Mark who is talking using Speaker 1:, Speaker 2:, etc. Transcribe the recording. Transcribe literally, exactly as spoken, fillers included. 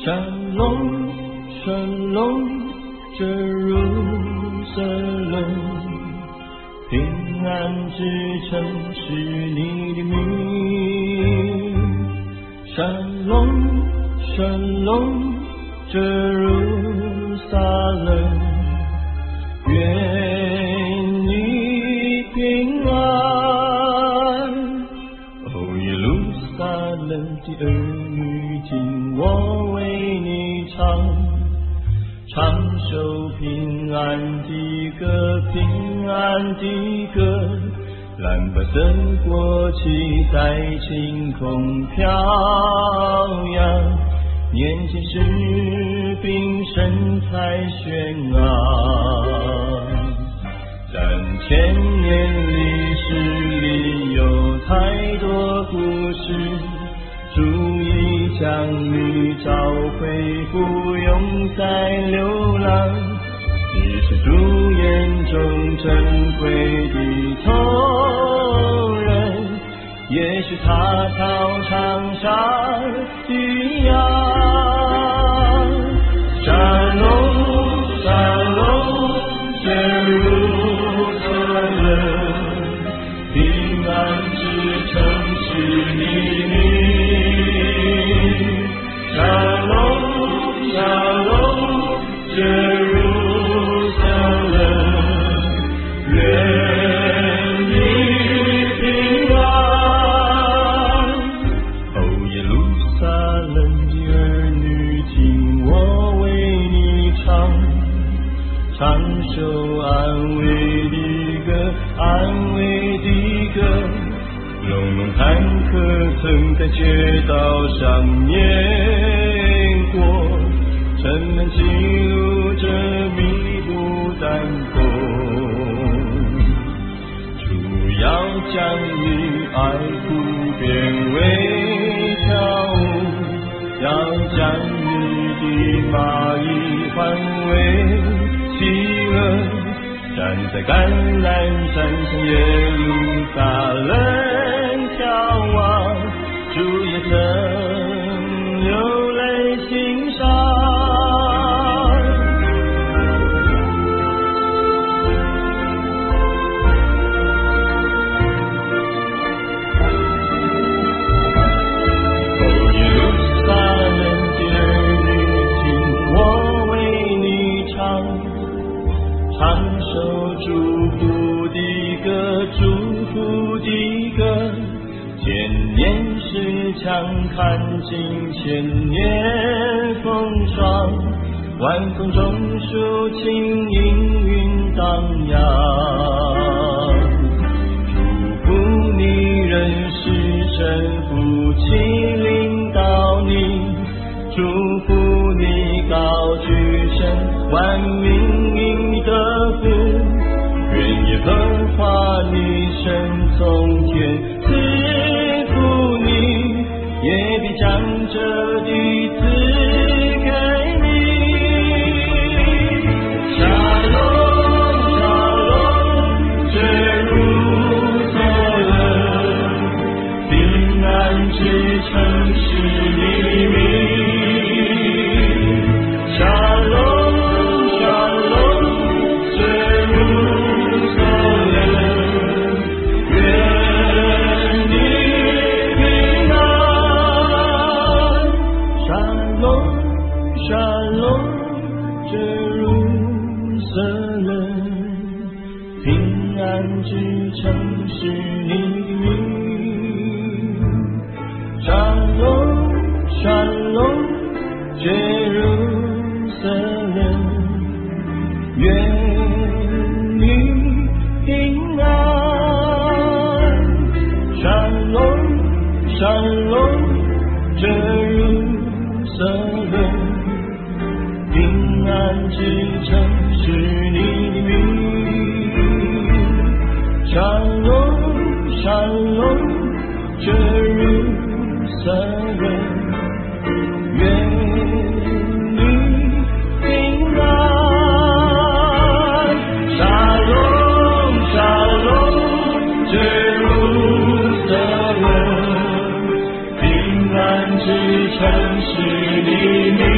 Speaker 1: 山龙山龙这如色冷，平安之城是你的名。山龙山龙这如撒冷，愿你平安。哦，耶路撒冷的儿女，听我为你唱，唱首平安的歌，平安的歌。蓝白色国旗在晴空飘扬，年轻士兵神采轩昂。三千年历史里有太多故事，主已将你找回，不用再流浪。你是主眼中珍贵的同人，也许他操场上一样。山龙山龙这如色冷，平安之城是你名。山龙山龙这如色冷，愿你平安。哦，耶路撒冷的儿女，听我为你唱，唱首安慰的歌，安慰的歌。隆隆坦克曾在街道上碾过，城门记录着密不丹风。主要将你爱哭变为跳舞，要将你的马衣换为喜乐。站在橄榄山上，耶路撒冷眺望，主也曾流泪欣赏。唱首祝福的歌，祝福的歌。千年时强看尽千年风霜，晚风中抒情氤氲荡漾。祝福你认识神父气领导你，祝福你高举神万民应得福，愿耶和华你神从天赐福你，也必将这地赐给你。沙龙沙龙这如色冷，平安之城是你名。
Speaker 2: 城市里面。